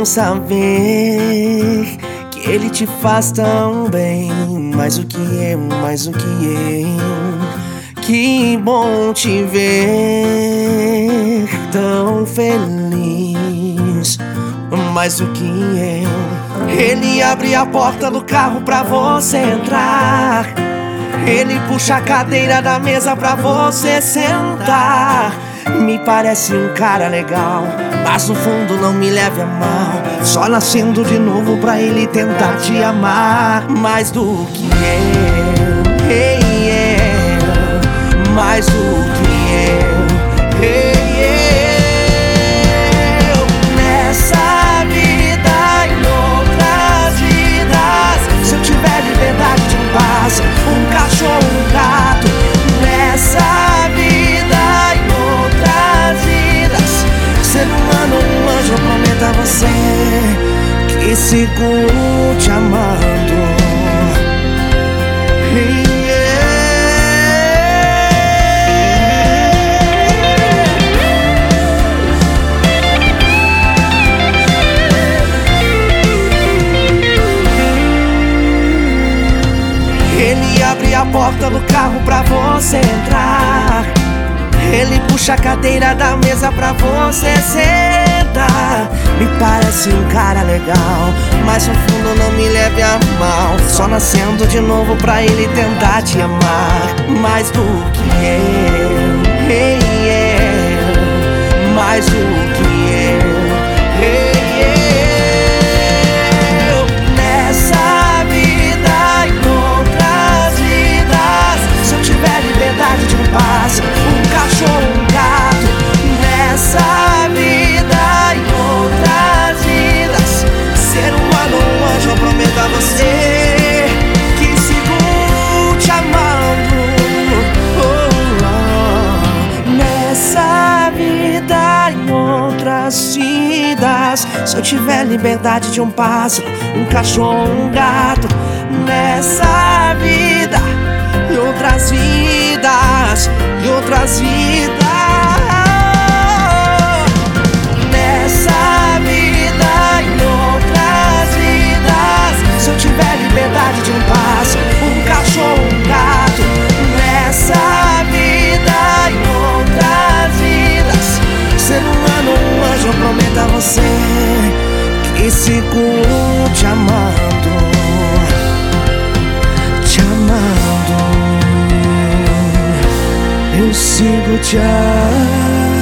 bom saber que ele te faz tão bem, mais do que eu, mais do que eu. Que bom te ver tão feliz, mais do que eu. Ele abre a porta do carro pra você entrar, ele puxa a cadeira da mesa pra você sentar. Me parece um cara legal, mas no fundo não me leve a mal. Só nascendo de novo pra ele tentar te amar mais do que eu, hey, yeah. Mais do que eu, hey, eu. Nessa vida e outras vidas, se eu tiver liberdade de um pássaro, um cachorro, um gato. Nessa vida e outras vidas, ser humano, um anjo, eu prometo a você que sigo te amando. Hey, ele abre a porta do carro pra você entrar, ele puxa a cadeira da mesa pra você sentar. Me parece um cara legal, mas no fundo não me leve a mal. Só nascendo de novo pra ele tentar te amar mais do que eu, hey, yeah. Mais do que eu, hey, eu. Nessa vida e outras vidas, se eu tiver liberdade de um pássaro, um cachorro, um gato. Nessa vida e outras vidas, ser humano, um anjo, eu prometo a você que sigo te amando. Oh, oh. Nessa vida e outras vidas, se eu tiver liberdade de um pássaro, um cachorro, um gato. Nessa vida e outras vidas, e outras vidas. Nessa vida e outras vidas, se eu tiver liberdade de um pássaro, um cachorro, um gato. Nessa vida e outras vidas, ser humano, um anjo, eu prometo a você que sigo te amando, te amando. Eu sigo te amando.